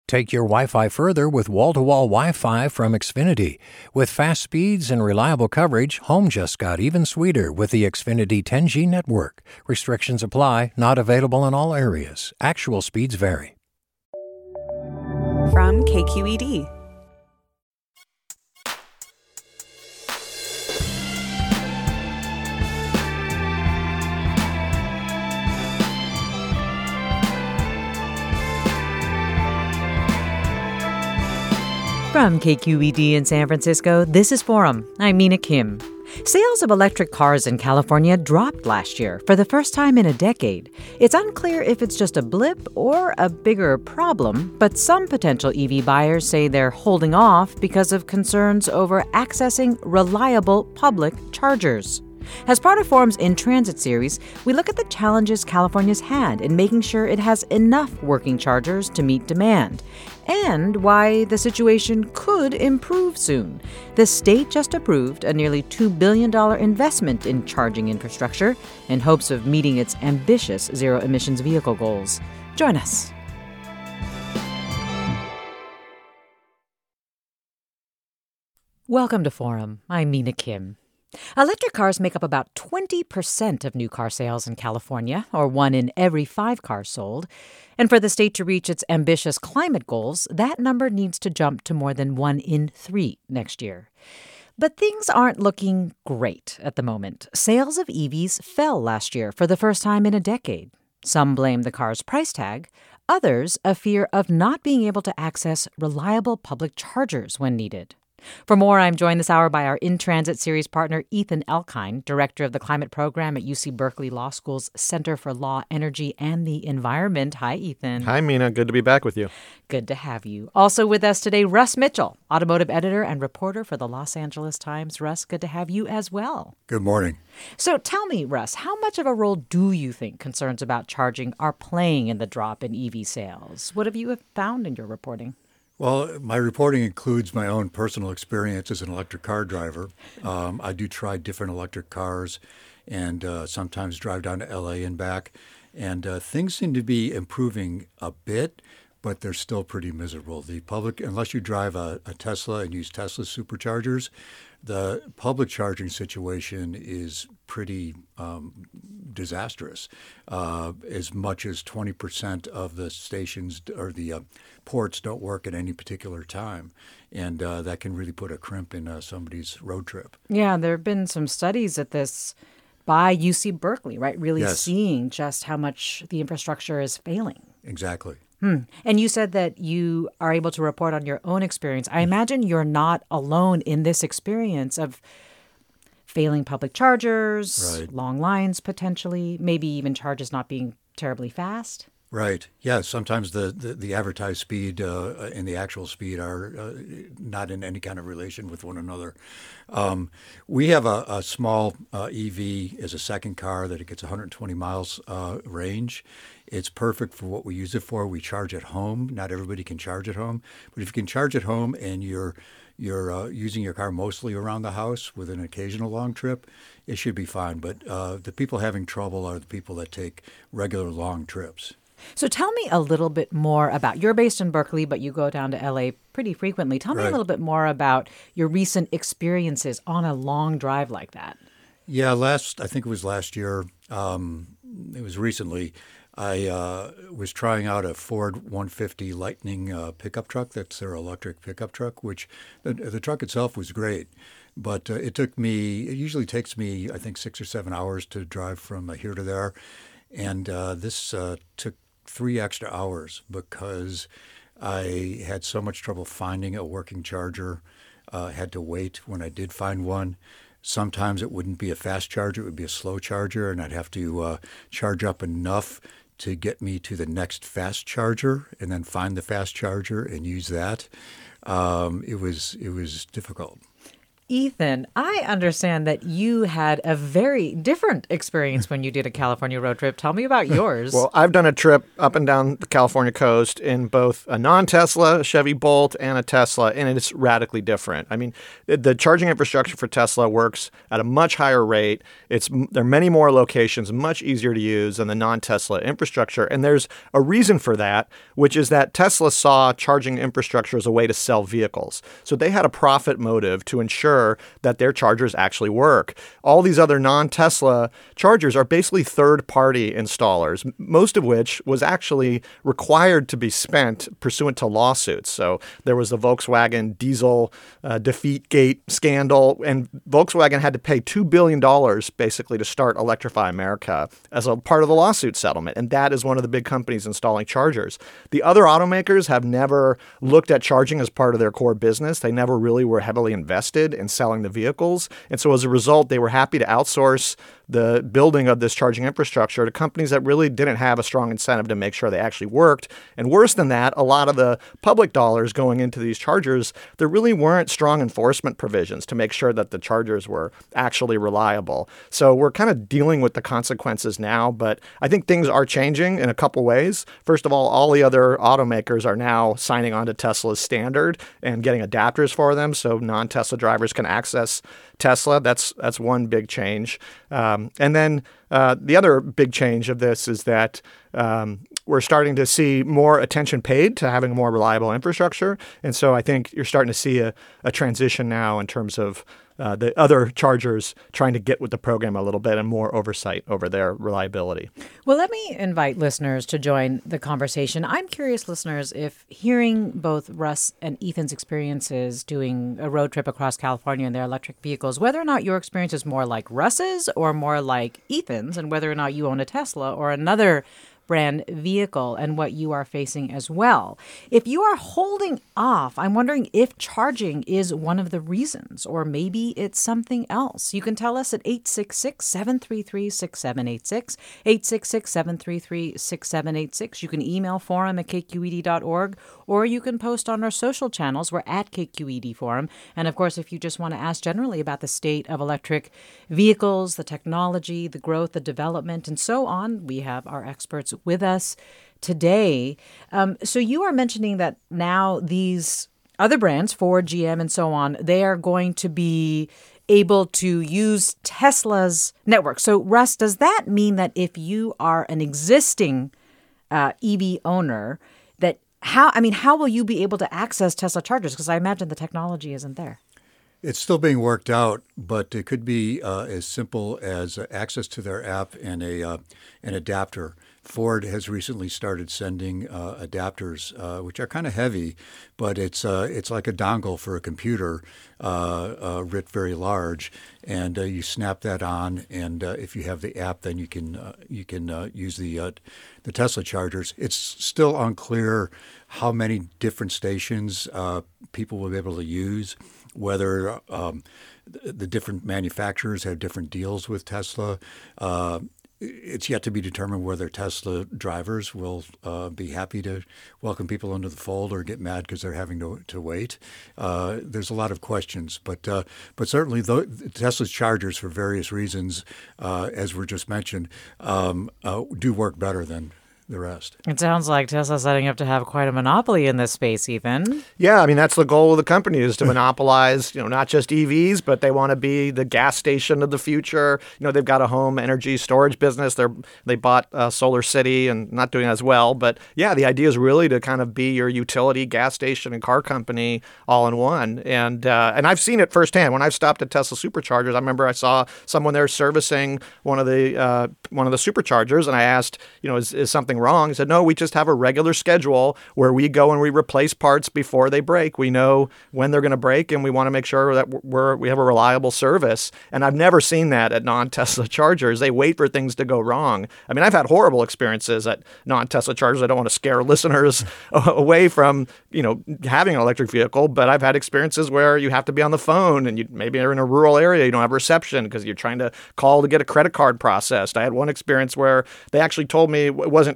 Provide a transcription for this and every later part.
Take your Wi-Fi further with wall-to-wall Wi-Fi from Xfinity. With fast speeds and reliable coverage, home just got even sweeter with the Xfinity 10G network. Restrictions apply, not available in all areas. Actual speeds vary. From KQED. From KQED in San Francisco, this is Forum. I'm Mina Kim. Sales of electric cars in California dropped last year for the first time in a decade. It's unclear if it's just a blip or a bigger problem, but some potential EV buyers say they're holding off because of concerns over accessing reliable public chargers. As part of Forum's In Transit series, we look at the challenges California's had in making sure it has enough working chargers to meet demand, and why the situation could improve soon. The state just approved a nearly $2 billion investment in charging infrastructure in hopes of meeting its ambitious zero-emissions vehicle goals. Join us. Welcome to Forum. I'm Mina Kim. Electric cars make up about 20% of new car sales in California, or 1 in every 5 cars sold. And for the state to reach its ambitious climate goals, that number needs to jump to more than 1 in 3 next year. But things aren't looking great at the moment. Sales of EVs fell last year for the first time in a decade. Some blame the car's price tag. Others, a fear of not being able to access reliable public chargers when needed. For more, I'm joined this hour by our In Transit series partner, Ethan Elkind, director of the climate program at UC Berkeley Law School's Center for Law, Energy, and the Environment. Hi, Ethan. Hi, Mina. Good to be back with you. Good to have you. Also with us today, Russ Mitchell, automotive editor and reporter for the Los Angeles Times. Russ, good to have you as well. Good morning. So tell me, Russ, how much of a role do you think concerns about charging are playing in the drop in EV sales? What have you found in your reporting? Well, my reporting includes my own personal experience as an electric car driver. I do try different electric cars and sometimes drive down to LA and back. And things seem to be improving a bit, but they're still pretty miserable. The public, unless you drive a Tesla and use Tesla superchargers, the public charging situation is pretty disastrous. As much as 20% of the stations or the ports don't work at any particular time. And that can really put a crimp in somebody's road trip. Yeah, there have been some studies at this by UC Berkeley, right? Really seeing just how much the infrastructure is failing. Exactly. And you said that you are able to report on your own experience. I imagine you're not alone in this experience of failing public chargers, right. Long lines potentially, maybe even charges not being terribly fast. Right. Yeah. Sometimes the advertised speed and the actual speed are not in any kind of relation with one another. We have a small EV as a second car that it gets 120 miles range. It's perfect for what we use it for. We charge at home. Not everybody can charge at home, but if you can charge at home and you're using your car mostly around the house with an occasional long trip, it should be fine. But the people having trouble are the people that take regular long trips. So tell me a little bit more about, you're based in Berkeley, but you go down to LA pretty frequently. Tell me a little bit more about your recent experiences on a long drive like that. Yeah, I think it was last year. It was recently. I was trying out a Ford 150 Lightning pickup truck. That's their electric pickup truck, which the truck itself was great. But it usually takes me, I think, 6 or 7 hours to drive from here to there. And this took 3 extra hours because I had so much trouble finding a working charger. Had to wait when I did find one. Sometimes it wouldn't be a fast charger, it would be a slow charger, and I'd have to charge up enough to get me to the next fast charger and then find the fast charger and use that. It was difficult. Ethan, I understand that you had a very different experience when you did a California road trip. Tell me about yours. Well, I've done a trip up and down the California coast in both a non-Tesla Chevy Bolt and a Tesla, and it's radically different. I mean, the charging infrastructure for Tesla works at a much higher rate. There are many more locations, much easier to use than the non-Tesla infrastructure, and there's a reason for that, which is that Tesla saw charging infrastructure as a way to sell vehicles. So they had a profit motive to ensure that their chargers actually work. All these other non-Tesla chargers are basically third-party installers, most of which was actually required to be spent pursuant to lawsuits. So there was the Volkswagen diesel Defeatgate scandal, and Volkswagen had to pay $2 billion basically to start Electrify America as a part of the lawsuit settlement. And that is one of the big companies installing chargers. The other automakers have never looked at charging as part of their core business. They never really were heavily invested in selling the vehicles. And so as a result, they were happy to outsource the building of this charging infrastructure to companies that really didn't have a strong incentive to make sure they actually worked. And worse than that, a lot of the public dollars going into these chargers, there really weren't strong enforcement provisions to make sure that the chargers were actually reliable. So we're kind of dealing with the consequences now, but I think things are changing in a couple ways. First of all the other automakers are now signing on to Tesla's standard and getting adapters for them so non-Tesla drivers can access Tesla. That's one big change. And then the other big change of this is that we're starting to see more attention paid to having a more reliable infrastructure. And so I think you're starting to see a transition now in terms of the other chargers trying to get with the program a little bit and more oversight over their reliability. Well, let me invite listeners to join the conversation. I'm curious, listeners, if hearing both Russ and Ethan's experiences doing a road trip across California in their electric vehicles, whether or not your experience is more like Russ's or more like Ethan's, and whether or not you own a Tesla or another brand vehicle and what you are facing as well. If you are holding off, I'm wondering if charging is one of the reasons, or maybe it's something else. You can tell us at 866-733-6786, 866-733-6786. You can email forum@kqed.org, or you can post on our social channels. We're at KQED Forum. And of course, if you just want to ask generally about the state of electric vehicles, the technology, the growth, the development, and so on, we have our experts with us today. So you are mentioning that now these other brands, Ford, GM, and so on, they are going to be able to use Tesla's network. So Russ, does that mean that if you are an existing EV owner, that how will you be able to access Tesla chargers? Because I imagine the technology isn't there. It's still being worked out, but it could be as simple as access to their app and an adapter. Ford has recently started sending adapters, which are kind of heavy, but it's like a dongle for a computer, writ very large, and you snap that on, and if you have the app, then you can use the Tesla chargers. It's still unclear how many different stations people will be able to use, whether the different manufacturers have different deals with Tesla. It's yet to be determined whether Tesla drivers will be happy to welcome people into the fold or get mad because they're having to wait. There's a lot of questions, but certainly Tesla's chargers, for various reasons, as were just mentioned, do work better than the rest. It sounds like Tesla's setting up to have quite a monopoly in this space, Ethan. Yeah, I mean, that's the goal of the company, is to monopolize, not just EVs, but they want to be the gas station of the future. They've got a home energy storage business. They bought Solar City and not doing as well. But yeah, the idea is really to kind of be your utility, gas station, and car company all in one. And I've seen it firsthand. When I've stopped at Tesla superchargers, I remember I saw someone there servicing one of the superchargers, and I asked, is something wrong? He said, no, we just have a regular schedule where we go and we replace parts before they break. We know when they're going to break, and we want to make sure that we have a reliable service. And I've never seen that at non-Tesla chargers. They wait for things to go wrong. I mean, I've had horrible experiences at non-Tesla chargers. I don't want to scare listeners away from, having an electric vehicle, but I've had experiences where you have to be on the phone, and maybe you're in a rural area, you don't have reception because you're trying to call to get a credit card processed. I had one experience where they actually told me it wasn't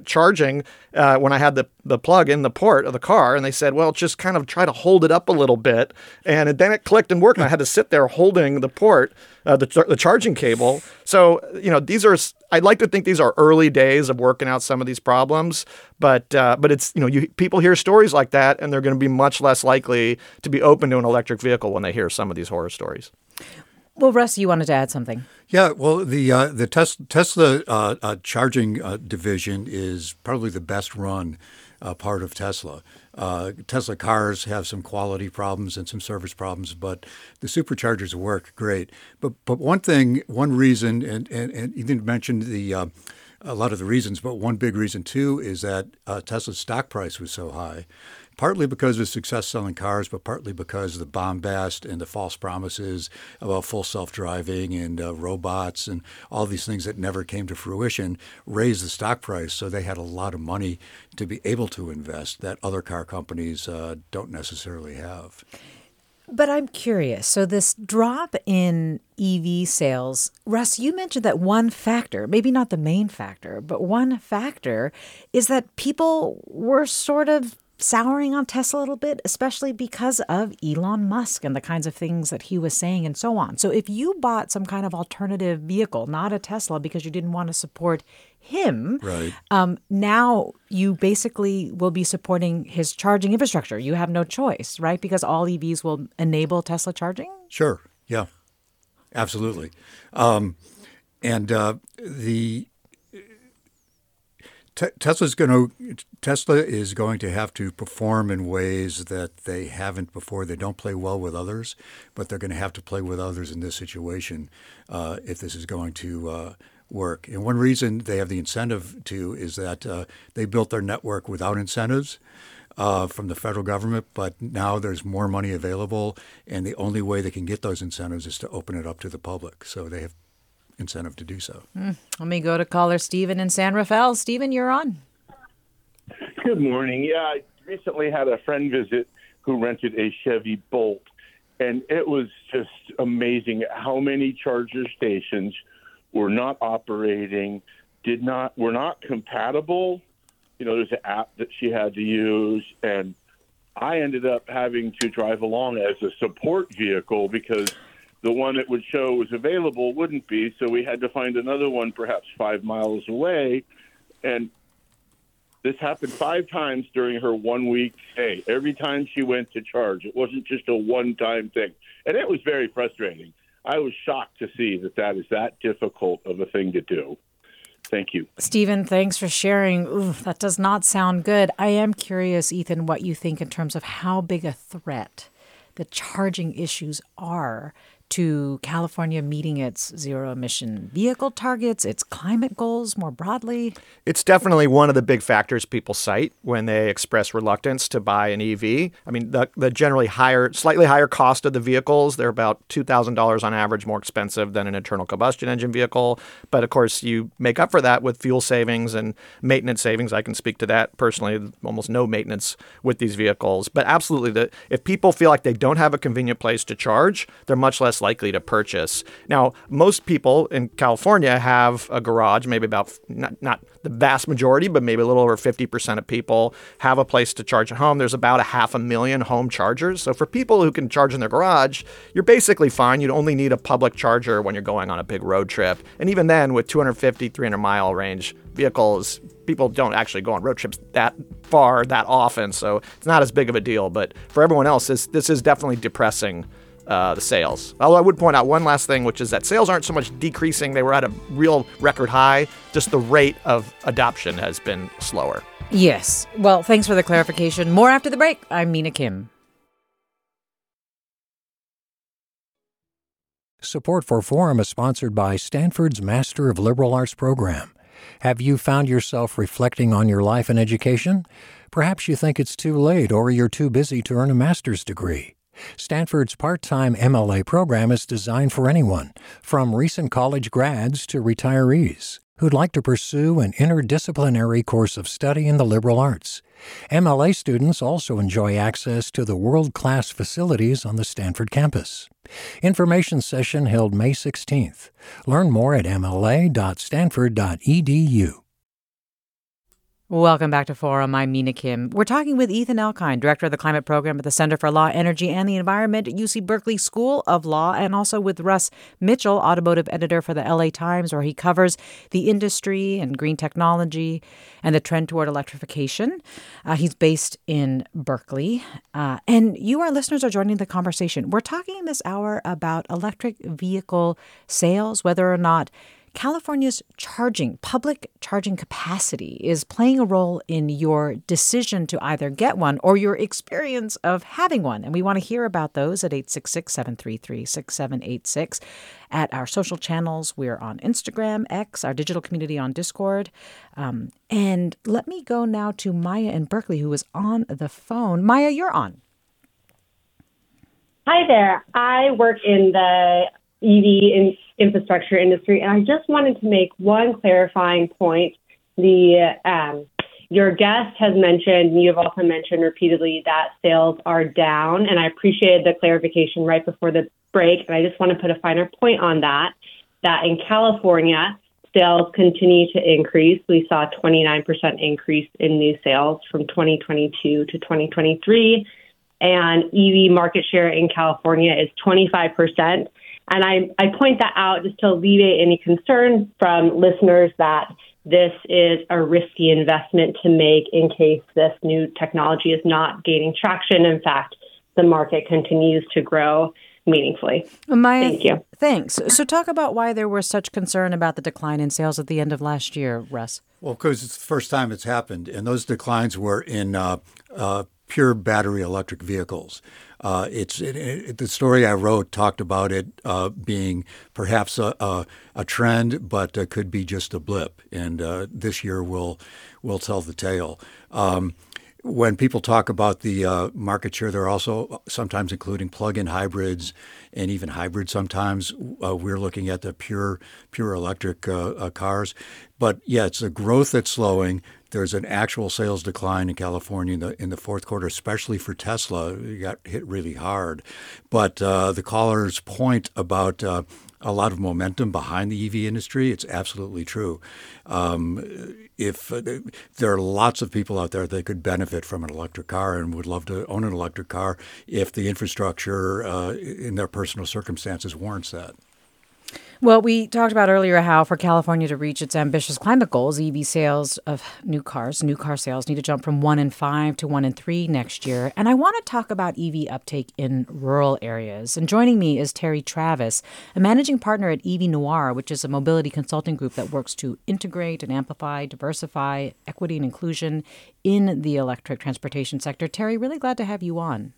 charging when I had the plug in the port of the car, and they said, well, just kind of try to hold it up a little bit. And then it clicked and worked, and I had to sit there holding the port, the charging cable. So, I'd like to think these are early days of working out some of these problems, but it's, people hear stories like that, and they're going to be much less likely to be open to an electric vehicle when they hear some of these horror stories. Well, Russ, you wanted to add something. Yeah, well, the Tesla charging division is probably the best run part of Tesla. Tesla cars have some quality problems and some service problems, but the superchargers work great. But one reason, and you didn't mention a lot of the reasons, but one big reason too is that Tesla's stock price was so high. Partly because of success selling cars, but partly because of the bombast and the false promises about full self-driving and robots and all these things that never came to fruition raised the stock price. So they had a lot of money to be able to invest that other car companies don't necessarily have. But I'm curious. So this drop in EV sales, Russ, you mentioned that one factor, maybe not the main factor, but one factor is that people were sort of souring on Tesla a little bit, especially because of Elon Musk and the kinds of things that he was saying and so on. So if you bought some kind of alternative vehicle, not a Tesla, because you didn't want to support him, right. Now you basically will be supporting his charging infrastructure. You have no choice, right? Because all EVs will enable Tesla charging? Sure. Yeah, absolutely. Tesla is going to have to perform in ways that they haven't before. They don't play well with others, but they're going to have to play with others in this situation if this is going to work. And one reason they have the incentive to is that they built their network without incentives from the federal government, but now there's more money available, and the only way they can get those incentives is to open it up to the public. So they have incentive to do so. Let me go to caller Stephen in San Rafael. Stephen, you're on. Good morning. Yeah, I recently had a friend visit who rented a Chevy Bolt, and it was just amazing how many charger stations were not operating, were not compatible. There's an app that she had to use, and I ended up having to drive along as a support vehicle because the one that would show was available wouldn't be, so we had to find another one perhaps 5 miles away. And this happened 5 times during her 1 week stay. Every time she went to charge, it wasn't just a one-time thing. And it was very frustrating. I was shocked to see that is that difficult of a thing to do. Thank you. Stephen, thanks for sharing. Ooh, that does not sound good. I am curious, Ethan, what you think in terms of how big a threat the charging issues are to California meeting its zero-emission vehicle targets, its climate goals more broadly? It's definitely one of the big factors people cite when they express reluctance to buy an EV. I mean, the generally slightly higher cost of the vehicles, they're about $2,000 on average more expensive than an internal combustion engine vehicle. But of course, you make up for that with fuel savings and maintenance savings. I can speak to that personally, almost no maintenance with these vehicles. But absolutely, if people feel like they don't have a convenient place to charge, they're much less likely to purchase. Now, most people in California have a garage, maybe about, not the vast majority, but maybe a little over 50% of people have a place to charge at home. There's about 500,000 home chargers. So for people who can charge in their garage, you're basically fine. You'd only need a public charger when you're going on a big road trip. And even then, with 250, 300-mile range vehicles, people don't actually go on road trips that far, that often. So it's not as big of a deal. But for everyone else, this is definitely depressing the sales. Although I would point out one last thing, which is that sales aren't so much decreasing. They were at a real record high. Just the rate of adoption has been slower. Yes. Well, thanks for the clarification. More after the break. I'm Mina Kim. Support for Forum is sponsored by Stanford's Master of Liberal Arts program. Have you found yourself reflecting on your life and education? Perhaps you think it's too late or you're too busy to earn a master's degree. Stanford's part-time MLA program is designed for anyone, from recent college grads to retirees, who'd like to pursue an interdisciplinary course of study in the liberal arts. MLA students also enjoy access to the world-class facilities on the Stanford campus. Information session held May 16th. Learn more at mla.stanford.edu. Welcome back to Forum. I'm Mina Kim. We're talking with Ethan Elkind, Director of the Climate Program at the Center for Law, Energy, and the Environment at UC Berkeley School of Law, and also with Russ Mitchell, Automotive Editor for the LA Times, where he covers the industry and green technology and the trend toward electrification. He's based in Berkeley. And you, our listeners, are joining the conversation. We're talking this hour about electric vehicle sales, whether or not California's public charging capacity is playing a role in your decision to either get one or your experience of having one. And we want to hear about those at 866-733-6786. At our social channels, we're on Instagram, X, our digital community on Discord. And let me go now to Maya in Berkeley, who is on the phone. Maya, you're on. Hi there. I work in the EV infrastructure industry, and I just wanted to make one clarifying point. Your guest has mentioned, and you've also mentioned repeatedly, that sales are down, and I appreciated the clarification right before the break, and I just want to put a finer point on that in California, sales continue to increase. We saw a 29% increase in new sales from 2022 to 2023, and EV market share in California is 25%. And I point that out just to alleviate any concern from listeners that this is a risky investment to make in case this new technology is not gaining traction. In fact, the market continues to grow meaningfully. Maya, thank you. Thanks. So talk about why there was such concern about the decline in sales at the end of last year, Russ. Well, because it's the first time it's happened, and those declines were in pure battery electric vehicles. The story I wrote talked about it being perhaps a trend, but could be just a blip. And this year will tell the tale. When people talk about the market share, they're also sometimes including plug-in hybrids and even hybrids. Sometimes we're looking at the pure electric cars. But yeah, it's the growth that's slowing. There's an actual sales decline in California in the fourth quarter, especially for Tesla. It got hit really hard. But the caller's point about a lot of momentum behind the EV industry, it's absolutely true. If there are lots of people out there that could benefit from an electric car and would love to own an electric car if the infrastructure in their personal circumstances warrants that. Well, we talked about earlier how for California to reach its ambitious climate goals, EV sales of new car sales need to jump from 1 in 5 to 1 in 3 next year. And I want to talk about EV uptake in rural areas. And joining me is Terry Travis, a managing partner at EV Noir, which is a mobility consulting group that works to integrate and amplify, diversify, equity and inclusion in the electric transportation sector. Terry, really glad to have you on.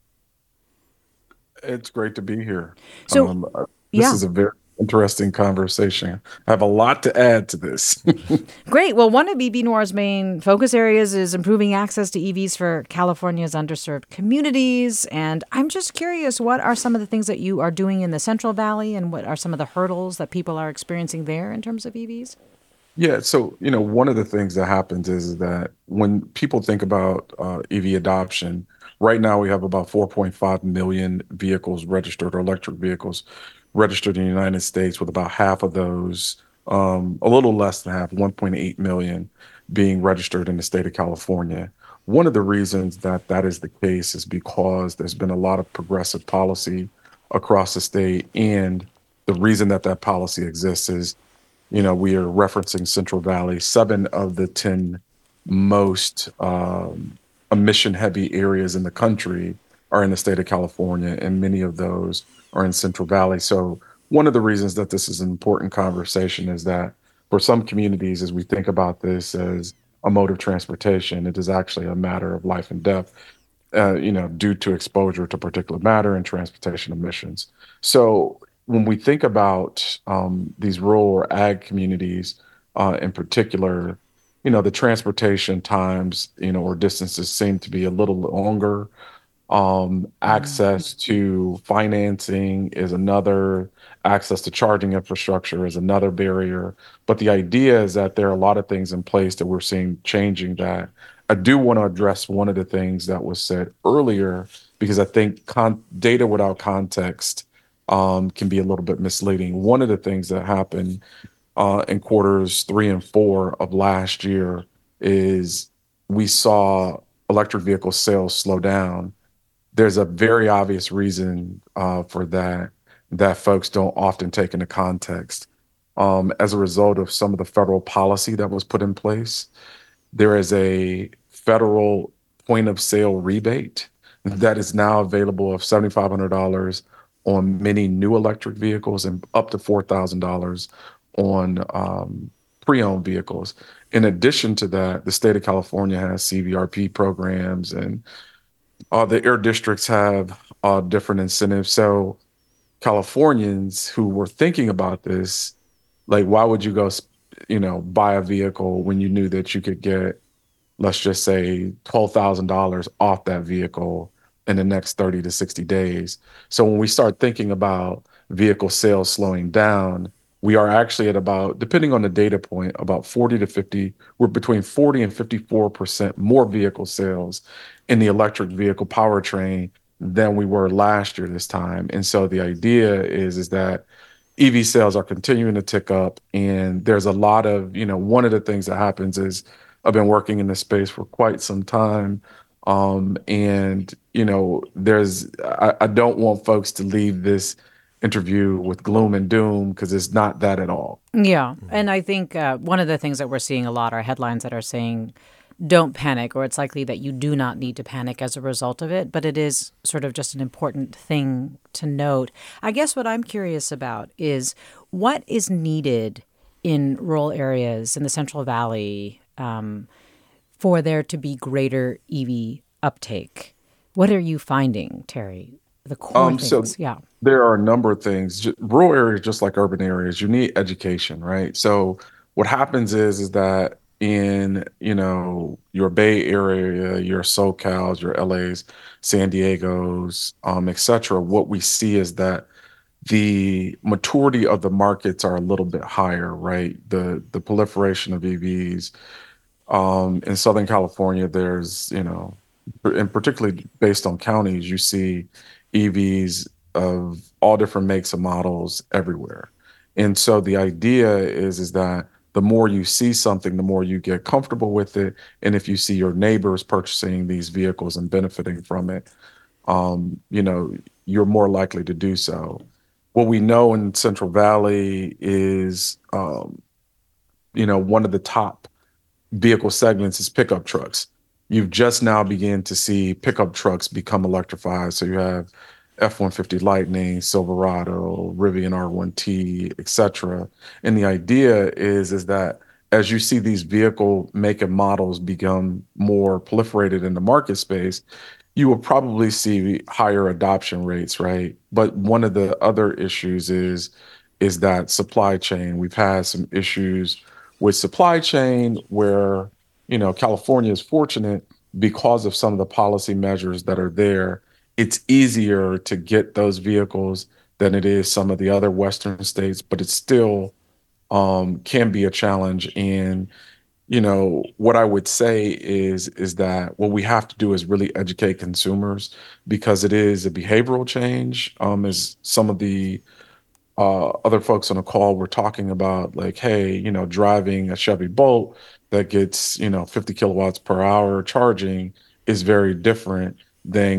It's great to be here. So, this is a very interesting conversation. I have a lot to add to this. Great. Well, one of EV Noir's main focus areas is improving access to EVs for California's underserved communities. And I'm just curious, what are some of the things that you are doing in the Central Valley, and what are some of the hurdles that people are experiencing there in terms of EVs? Yeah, so, one of the things that happens is that when people think about EV adoption, right now we have about 4.5 million vehicles registered, or electric vehicles registered in the United States, with about half of those, a little less than half, 1.8 million, being registered in the state of California. One of the reasons that is the case is because there's been a lot of progressive policy across the state. And the reason that policy exists is, we are referencing Central Valley. 7 of the 10 most emission-heavy areas in the country are in the state of California, and many of those are in Central Valley. So one of the reasons that this is an important conversation is that for some communities, as we think about this as a mode of transportation, it is actually a matter of life and death, due to exposure to particulate matter and transportation emissions. So when we think about these rural or ag communities in particular, the transportation times, or distances seem to be a little longer. Access to financing is another, access to charging infrastructure is another barrier. But the idea is that there are a lot of things in place that we're seeing changing that. I do want to address one of the things that was said earlier, because I think data without context can be a little bit misleading. One of the things that happened in quarters 3 and 4 of last year is we saw electric vehicle sales slow down. There's a very obvious reason for that folks don't often take into context. As a result of some of the federal policy that was put in place, there is a federal point of sale rebate that is now available of $7,500 on many new electric vehicles and up to $4,000 on pre-owned vehicles. In addition to that, the state of California has CVRP programs, and the air districts have different incentives. So Californians who were thinking about this, like, why would you go, buy a vehicle when you knew that you could get, let's just say, $12,000 off that vehicle in the next 30 to 60 days? So when we start thinking about vehicle sales slowing down, we are actually at about, depending on the data point, about 40 to 50, we're between 40 and 54% more vehicle sales in the electric vehicle powertrain than we were last year this time. And so the idea is that EV sales are continuing to tick up, and there's a lot of, one of the things that happens is I've been working in this space for quite some time. And, I don't want folks to leave this interview with gloom and doom, because it's not that at all. Yeah. And I think one of the things that we're seeing a lot are headlines that are saying, don't panic, or it's likely that you do not need to panic as a result of it. But it is sort of just an important thing to note. I guess what I'm curious about is what is needed in rural areas in the Central Valley for there to be greater EV uptake. What are you finding, Terry? The core things. So there are a number of things. Rural areas, just like urban areas, you need education, right? So what happens is that in, your Bay Area, your SoCals, your LAs, San Diegos, et cetera, what we see is that the maturity of the markets are a little bit higher, right? The proliferation of EVs. In Southern California, there's, and particularly based on counties, you see EVs of all different makes and models everywhere. And so the idea is that the more you see something, the more you get comfortable with it. And if you see your neighbors purchasing these vehicles and benefiting from it, you're more likely to do so. What we know in Central Valley is, one of the top vehicle segments is pickup trucks. You've just now begun to see pickup trucks become electrified. So you have F-150 Lightning, Silverado, Rivian R1T, et cetera. And the idea is that as you see these vehicle make and models become more proliferated in the market space, you will probably see higher adoption rates, right? But one of the other issues is that supply chain. We've had some issues with supply chain where, California is fortunate because of some of the policy measures that are there. It's easier to get those vehicles than it is some of the other Western states, but it still can be a challenge. And, what I would say is that what we have to do is really educate consumers, because it is a behavioral change. As some of the other folks on the call were talking about, like, hey, driving a Chevy Bolt that gets, 50 kilowatts per hour charging is very different than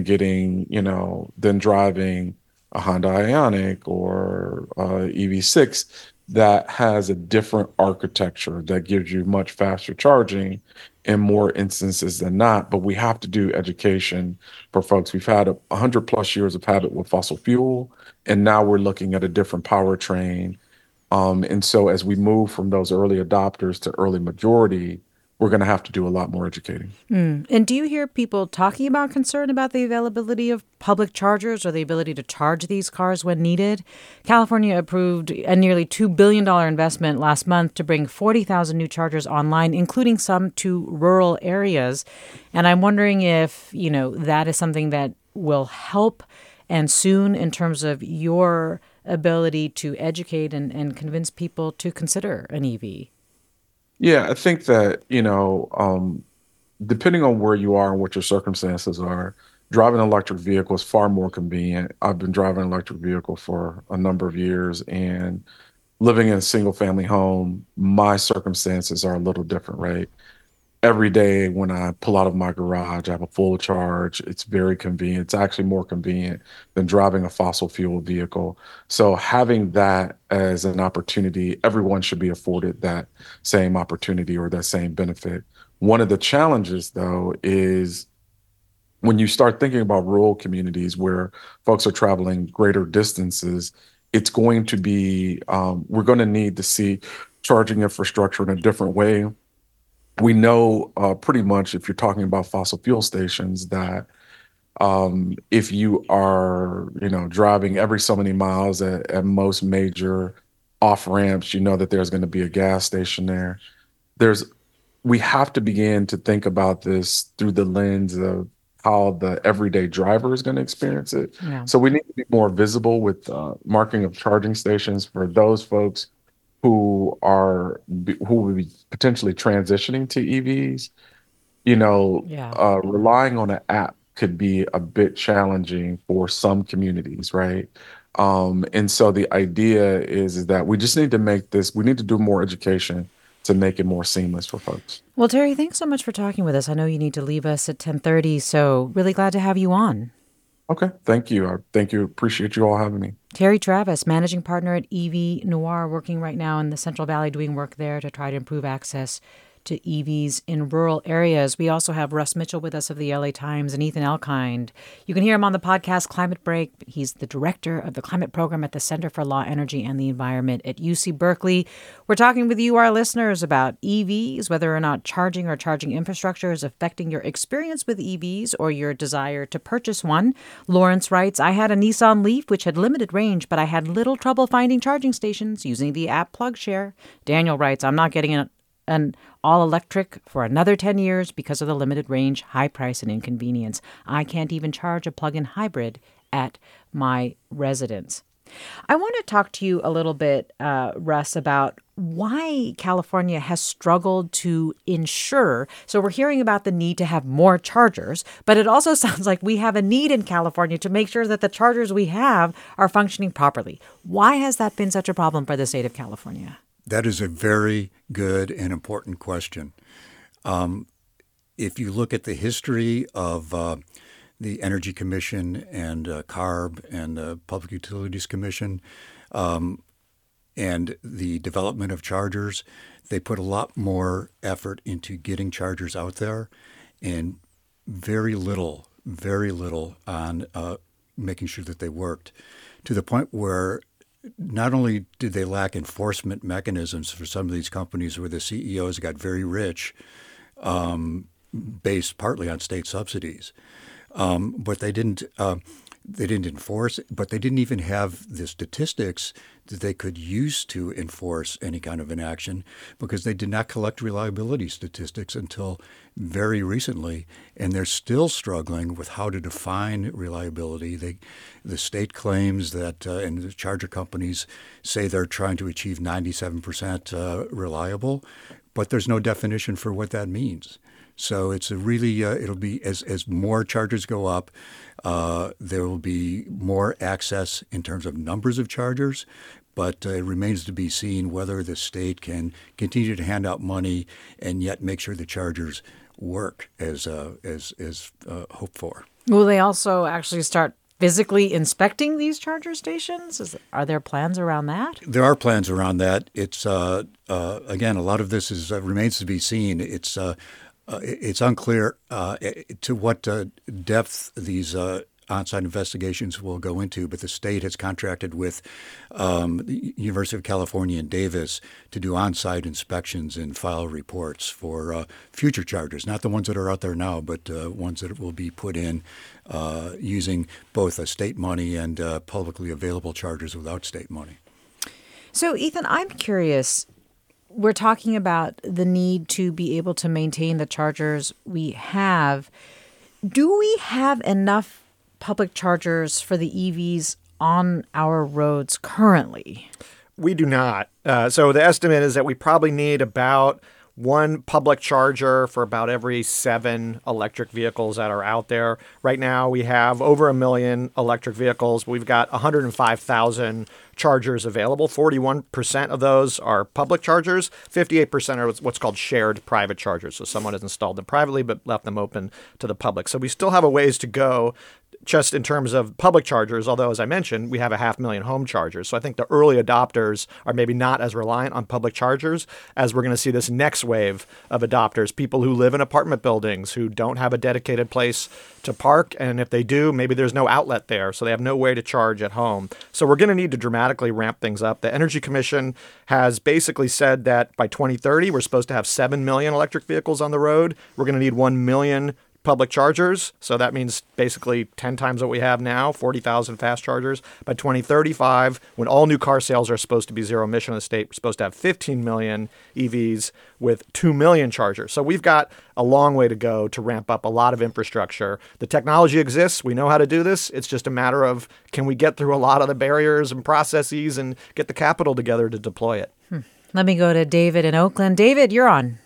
than driving a Honda Ioniq or EV6 that has a different architecture that gives you much faster charging in more instances than not. But we have to do education for folks. We've had 100 plus years of habit with fossil fuel, and now we're looking at a different powertrain. And so as we move from those early adopters to early majority, we're going to have to do a lot more educating. And do you hear people talking about concern about the availability of public chargers or the ability to charge these cars when needed? California approved a nearly $2 billion investment last month to bring 40,000 new chargers online, including some to rural areas. And I'm wondering if, that is something that will help and soon in terms of your ability to educate and convince people to consider an EV. Yeah, I think that, depending on where you are and what your circumstances are, driving an electric vehicle is far more convenient. I've been driving an electric vehicle for a number of years, and living in a single family home, my circumstances are a little different, right? every day when I pull out of my garage, I have a full charge. It's very convenient. It's actually more convenient than driving a fossil fuel vehicle. So having that as an opportunity, everyone should be afforded that same opportunity or that same benefit. One of the challenges, though, is when you start thinking about rural communities where folks are traveling greater distances, it's going to be, we're going to need to see charging infrastructure in a different way. We know pretty much if you're talking about fossil fuel stations that if you are, driving every so many miles at most major off ramps, you know that there's going to be a gas station there. We have to begin to think about this through the lens of how the everyday driver is going to experience it. Yeah. So we need to be more visible with marking of charging stations for those folks who will be potentially transitioning to EVs. Relying on an app could be a bit challenging for some communities, right? And so the idea is that we just need to we need to do more education to make it more seamless for folks. Well, Terry, thanks so much for talking with us. I know you need to leave us at 10:30, so really glad to have you on. Okay, thank you. Thank you. Appreciate you all having me. Terry Travis, managing partner at EV Noir, working right now in the Central Valley, doing work there to try to improve access to EVs in rural areas. We also have Russ Mitchell with us of the LA Times and Ethan Elkind. You can hear him on the podcast Climate Break. He's the director of the climate program at the Center for Law, Energy, and the Environment at UC Berkeley. We're talking with you, our listeners, about EVs, whether or not charging or charging infrastructure is affecting your experience with EVs or your desire to purchase one. Lawrence writes, I had a Nissan Leaf, which had limited range, but I had little trouble finding charging stations using the app PlugShare. Daniel writes, I'm not getting an all-electric for another 10 years because of the limited range, high price, and inconvenience. I can't even charge a plug-in hybrid at my residence. I want to talk to you a little bit, Russ, about why California has struggled to ensure. So we're hearing about the need to have more chargers, but it also sounds like we have a need in California to make sure that the chargers we have are functioning properly. Why has that been such a problem for the state of California? That is a very good and important question. If you look at the history of the Energy Commission and CARB and the Public Utilities Commission and the development of chargers, they put a lot more effort into getting chargers out there and very little on making sure that they worked, to the point where not only did they lack enforcement mechanisms for some of these companies where the CEOs got very rich, based partly on state subsidies, but they didn't enforce, but they didn't even have the statistics that they could use to enforce any kind of an action, because they did not collect reliability statistics until very recently, and they're still struggling with how to define reliability. The state claims that, and the charger companies say they're trying to achieve 97% reliable, but there's no definition for what that means. So it's a really, it'll be, as more chargers go up, there will be more access in terms of numbers of chargers, but it remains to be seen whether the state can continue to hand out money and yet make sure the chargers work as hoped for. Will they also actually start physically inspecting these charger stations? Are there plans around that? There are plans around that. It's again, a lot of this remains to be seen. It's unclear to what depth these on-site investigations will go into, but the state has contracted with the University of California in Davis to do on-site inspections and file reports for future chargers, not the ones that are out there now, but ones that will be put in using both state money and publicly available chargers without state money. So, Ethan, I'm curious. We're talking about the need to be able to maintain the chargers we have. Do we have enough public chargers for the EVs on our roads currently? We do not. So the estimate is that we probably need about one public charger for about every 7 electric vehicles that are out there. Right now, we have over 1 million electric vehicles. We've got 105,000 chargers available. 41% of those are public chargers. 58% are what's called shared private chargers. So someone has installed them privately but left them open to the public. So we still have a ways to go just in terms of public chargers, although, as I mentioned, we have 500,000 home chargers. So I think the early adopters are maybe not as reliant on public chargers as we're going to see this next wave of adopters, people who live in apartment buildings who don't have a dedicated place to park. And if they do, maybe there's no outlet there, so they have no way to charge at home. So we're going to need to dramatically ramp things up. The Energy Commission has basically said that by 2030, we're supposed to have 7 million electric vehicles on the road. We're going to need 1 million public chargers. So that means basically 10 times what we have now, 40,000 fast chargers. By 2035, when all new car sales are supposed to be zero emission in the state, we're supposed to have 15 million EVs with 2 million chargers. So we've got a long way to go to ramp up a lot of infrastructure. The technology exists. We know how to do this. It's just a matter of, can we get through a lot of the barriers and processes and get the capital together to deploy it? Let me go to David in Oakland. David, you're on.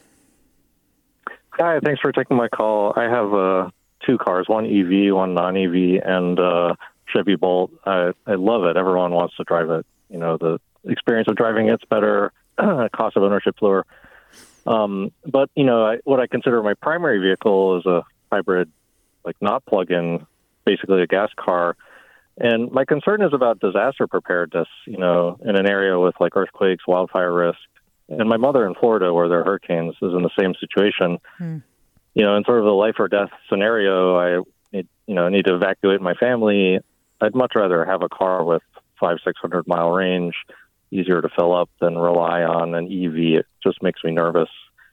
Hi, thanks for taking my call. I have 2 cars, one EV, one non-EV, and Chevy Bolt. I love it. Everyone wants to drive it. You know, the experience of driving it's better, cost of ownership's lower. But, you know, what I consider my primary vehicle is a hybrid, like not plug-in, basically a gas car. And my concern is about disaster preparedness, you know, in an area with like earthquakes, wildfire risk. And my mother in Florida, where there are hurricanes, is in the same situation. You know, in sort of a life or death scenario, I need to evacuate my family. I'd much rather have a car with 500-600 mile range, easier to fill up than rely on an EV. It just makes me nervous.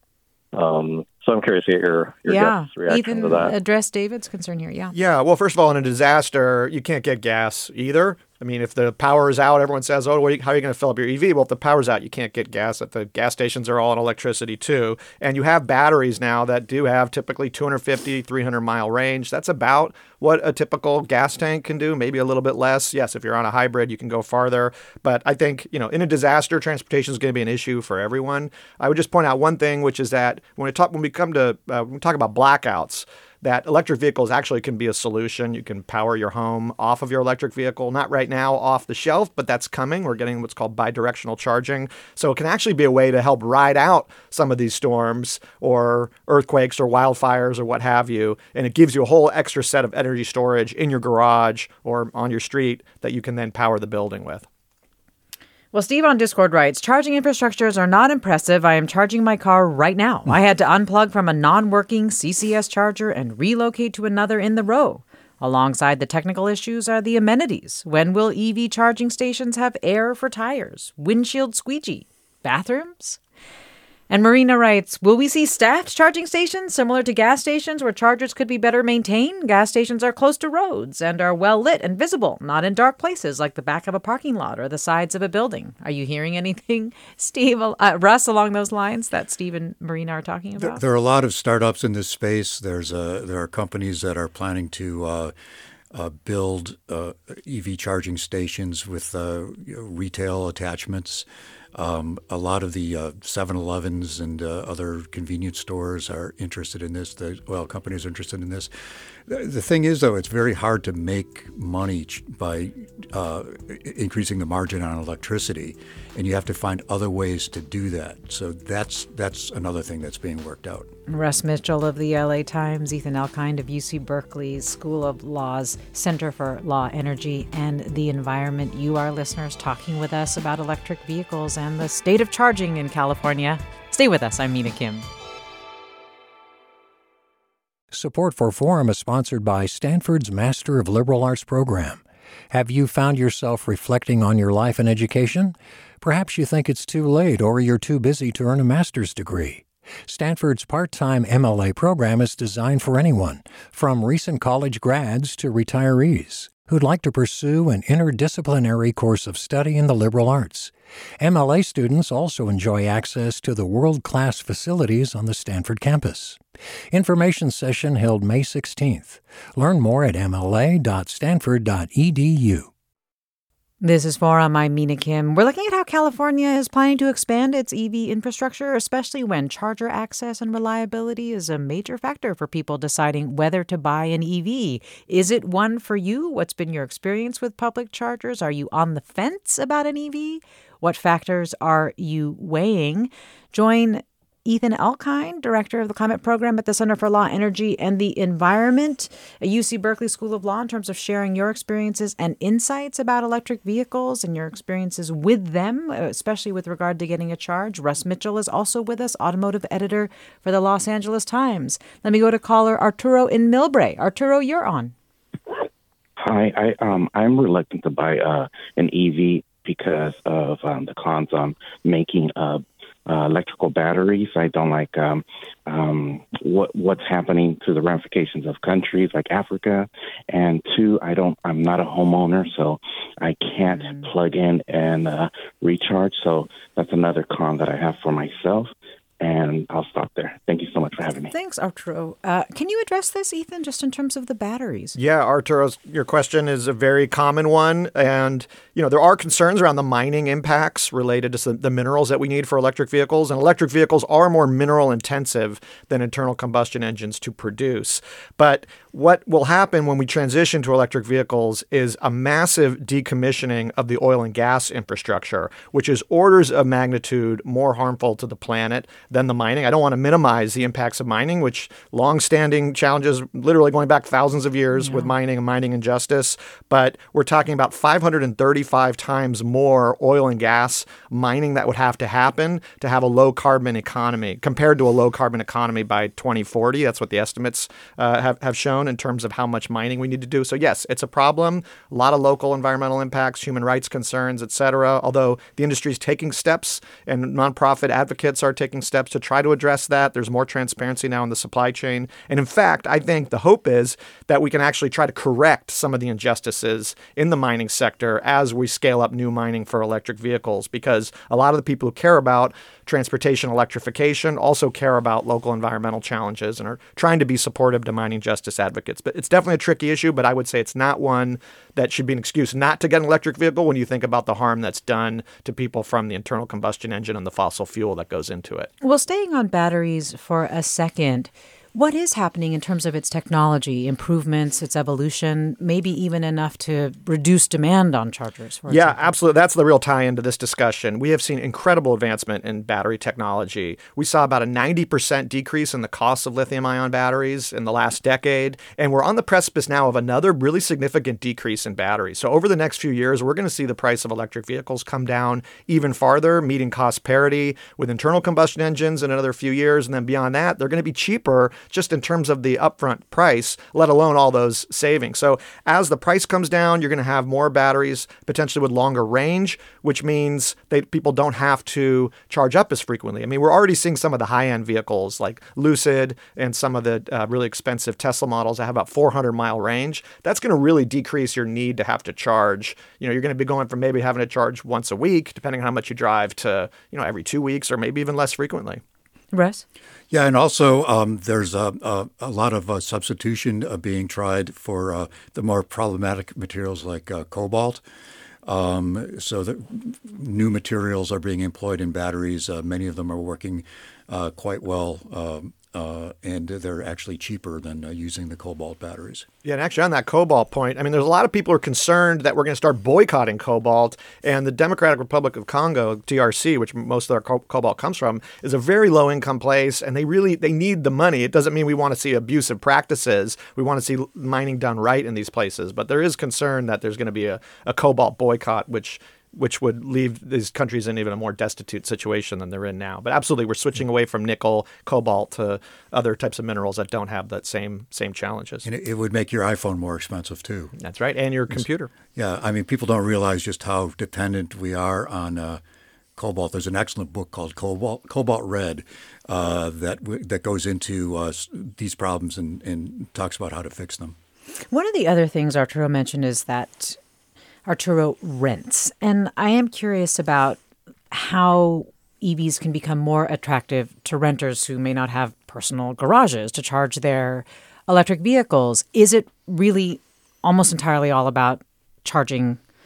So I'm curious to get your guest's reaction to that. Address David's concern here. Yeah. Well, first of all, in a disaster, you can't get gas either. I mean, if the power is out, everyone says, how are you going to fill up your EV? Well, if the power's out, you can't get gas. The gas stations are all on electricity, too. And you have batteries now that do have typically 250, 300-mile range. That's about what a typical gas tank can do, maybe a little bit less. Yes, if you're on a hybrid, you can go farther. But I think, you know, in a disaster, transportation is going to be an issue for everyone. I would just point out one thing, which is that when we talk about blackouts, that electric vehicles actually can be a solution. You can power your home off of your electric vehicle, not right now off the shelf, but that's coming. We're getting what's called bidirectional charging. So it can actually be a way to help ride out some of these storms or earthquakes or wildfires or what have you. And it gives you a whole extra set of energy storage in your garage or on your street that you can then power the building with. Well, Steve on Discord writes, charging infrastructures are not impressive. I am charging my car right now. I had to unplug from a non-working CCS charger and relocate to another in the row. Alongside the technical issues are the amenities. When will EV charging stations have air for tires, windshield squeegee, bathrooms? And Marina writes, will we see staffed charging stations similar to gas stations where chargers could be better maintained? Gas stations are close to roads and are well lit and visible, not in dark places like the back of a parking lot or the sides of a building. Are you hearing anything, Steve, Russ, along those lines that Steve and Marina are talking about? There are a lot of startups in this space. There are companies that are planning to build EV charging stations with retail attachments. A lot of the 7-Elevens and other convenience stores are interested in this. Companies are interested in this. The thing is, though, it's very hard to make money by increasing the margin on electricity, and you have to find other ways to do that. So that's another thing that's being worked out. Russ Mitchell of the LA Times, Ethan Elkind of UC Berkeley's School of Law's Center for Law, Energy, and the Environment. You, our listeners, talking with us about electric vehicles and the state of charging in California. Stay with us. I'm Mina Kim. Support for Forum is sponsored by Stanford's Master of Liberal Arts program. Have you found yourself reflecting on your life and education? Perhaps you think it's too late or you're too busy to earn a master's degree. Stanford's part-time MLA program is designed for anyone, from recent college grads to retirees, who'd like to pursue an interdisciplinary course of study in the liberal arts. MLA students also enjoy access to the world-class facilities on the Stanford campus. Information session held May 16th. Learn more at mla.stanford.edu. This is Forum. I'm Mina Kim. We're looking at how California is planning to expand its EV infrastructure, especially when charger access and reliability is a major factor for people deciding whether to buy an EV. Is it one for you? What's been your experience with public chargers? Are you on the fence about an EV? What factors are you weighing? Join Ethan Elkind, director of the climate program at the Center for Law, Energy, and the Environment at UC Berkeley School of Law, in terms of sharing your experiences and insights about electric vehicles and your experiences with them, especially with regard to getting a charge. Russ Mitchell is also with us, automotive editor for the Los Angeles Times. Let me go to caller Arturo in Millbrae. Arturo, you're on. Hi, I'm reluctant to buy an EV because of the cons on making electrical batteries. I don't like what's happening to the ramifications of countries like Africa. And two, I'm not a homeowner, so I can't plug in and recharge. So that's another con that I have for myself. And I'll stop there. Thank you so much for having me. Thanks, Arturo. Can you address this, Ethan, just in terms of the batteries? Yeah, Arturo, your question is a very common one. And, there are concerns around the mining impacts related to the minerals that we need for electric vehicles. And electric vehicles are more mineral intensive than internal combustion engines to produce. But what will happen when we transition to electric vehicles is a massive decommissioning of the oil and gas infrastructure, which is orders of magnitude more harmful to the planet than the mining. I don't want to minimize the impacts of mining, which long-standing challenges, literally going back thousands of years with mining and mining injustice. But we're talking about 535 times more oil and gas mining that would have to happen to have a low-carbon economy, compared to a low-carbon economy by 2040. That's what the estimates have shown in terms of how much mining we need to do. So yes, it's a problem. A lot of local environmental impacts, human rights concerns, et cetera. Although the industry is taking steps and nonprofit advocates are taking steps to try to address that. There's more transparency now in the supply chain. And in fact, I think the hope is that we can actually try to correct some of the injustices in the mining sector as we scale up new mining for electric vehicles, because a lot of the people who care about transportation electrification also care about local environmental challenges and are trying to be supportive to mining justice advocates. But it's definitely a tricky issue, but I would say it's not one that should be an excuse not to get an electric vehicle when you think about the harm that's done to people from the internal combustion engine and the fossil fuel that goes into it. Well, staying on batteries for a second, what is happening in terms of its technology, improvements, its evolution, maybe even enough to reduce demand on chargers? For yeah, example? Absolutely. That's the real tie-in to this discussion. We have seen incredible advancement in battery technology. We saw about a 90% decrease in the cost of lithium-ion batteries in the last decade, and we're on the precipice now of another really significant decrease in batteries. So over the next few years, we're going to see the price of electric vehicles come down even farther, meeting cost parity with internal combustion engines in another few years. And then beyond that, they're going to be cheaper just in terms of the upfront price, let alone all those savings. So as the price comes down, you're going to have more batteries, potentially with longer range, which means that people don't have to charge up as frequently. I mean, we're already seeing some of the high-end vehicles like Lucid and some of the really expensive Tesla models that have about 400-mile range. That's going to really decrease your need to have to charge. You're going to be going from maybe having to charge once a week, depending on how much you drive, to, every 2 weeks or maybe even less frequently. Russ? Yeah, and also there's a lot of substitution being tried for the more problematic materials like cobalt. So that new materials are being employed in batteries. Many of them are working quite well, and they're actually cheaper than using the cobalt batteries. Yeah, and actually on that cobalt point, I mean, there's a lot of people who are concerned that we're going to start boycotting cobalt, and the Democratic Republic of Congo, DRC, which most of their cobalt comes from, is a very low-income place, and they need the money. It doesn't mean we want to see abusive practices. We want to see mining done right in these places, but there is concern that there's going to be a cobalt boycott, which would leave these countries in even a more destitute situation than they're in now. But absolutely, we're switching away from nickel, cobalt to other types of minerals that don't have that same challenges. And it would make your iPhone more expensive, too. That's right, and your computer. Yeah, I mean, people don't realize just how dependent we are on cobalt. There's an excellent book called Cobalt Red that goes into these problems and talks about how to fix them. One of the other things Arturo mentioned is that Arturo rents. And I am curious about how EVs can become more attractive to renters who may not have personal garages to charge their electric vehicles. Is it really almost entirely all about charging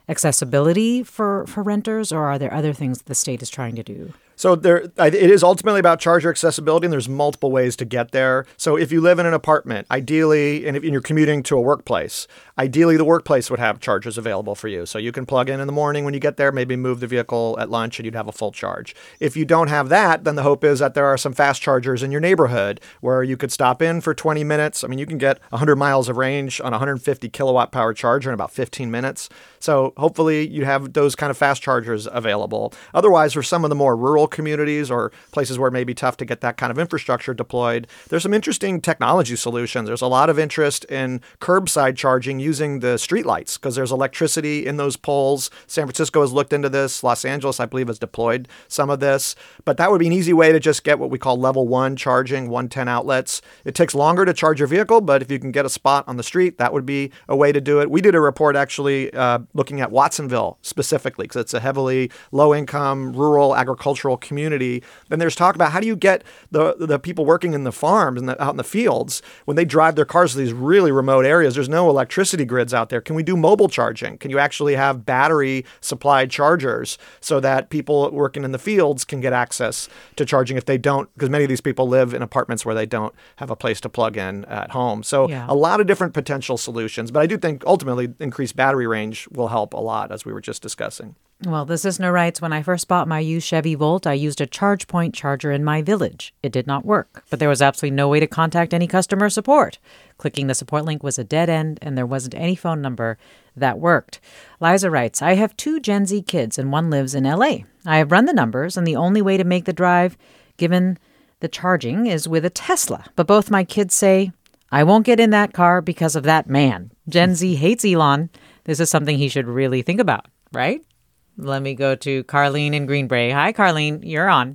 accessibility for renters, or are there other things the state is trying to do? So it is ultimately about charger accessibility, and there's multiple ways to get there. So if you live in an apartment, ideally, and if you're commuting to a workplace, ideally the workplace would have chargers available for you. So you can plug in the morning when you get there, maybe move the vehicle at lunch, and you'd have a full charge. If you don't have that, then the hope is that there are some fast chargers in your neighborhood where you could stop in for 20 minutes. I mean, you can get 100 miles of range on a 150 kilowatt power charger in about 15 minutes. So hopefully you have those kind of fast chargers available. Otherwise, for some of the more rural communities or places where it may be tough to get that kind of infrastructure deployed, there's some interesting technology solutions. There's a lot of interest in curbside charging using the streetlights because there's electricity in those poles. San Francisco has looked into this. Los Angeles, I believe, has deployed some of this. But that would be an easy way to just get what we call level 1 charging, 110 outlets. It takes longer to charge your vehicle, but if you can get a spot on the street, that would be a way to do it. We did a report actually looking at Watsonville specifically because it's a heavily low-income, rural, agricultural community. And there's talk about how do you get the people working in the farms and out in the fields when they drive their cars to these really remote areas. There's no electricity grids out there. Can we do mobile charging? Can you actually have battery-supplied chargers so that people working in the fields can get access to charging if they don't? Because many of these people live in apartments where they don't have a place to plug in at home. So a lot of different potential solutions. But I do think ultimately increased battery range will help a lot, as we were just discussing. Well, this listener writes, when I first bought my used Chevy Volt, I used a ChargePoint charger in my village. It did not work, but there was absolutely no way to contact any customer support. Clicking the support link was a dead end, and there wasn't any phone number that worked. Liza writes, I have 2 Gen Z kids, and one lives in L.A. I have run the numbers, and the only way to make the drive, given the charging, is with a Tesla. But both my kids say, I won't get in that car because of that man. Gen Z hates Elon. This is something he should really think about, right? Let me go to Carlene in Green Bay. Hi, Carlene. You're on.